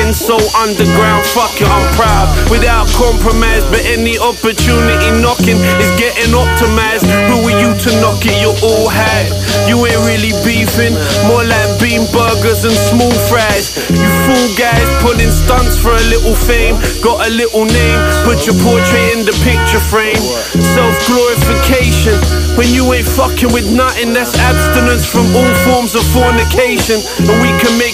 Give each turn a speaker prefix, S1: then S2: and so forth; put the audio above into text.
S1: been so underground, fuck it, I'm proud. Without compromise, but any opportunity knocking is getting optimized. Who are you to knock it? You're all had. You ain't really beefing, more like bean burgers and small fries. You fool guys pulling stunts for a little fame. Got a little name, put your portrait in the picture frame. Self-glorification, when you ain't fucking with nothing. That's abstinence from all forms of fornication. And we can make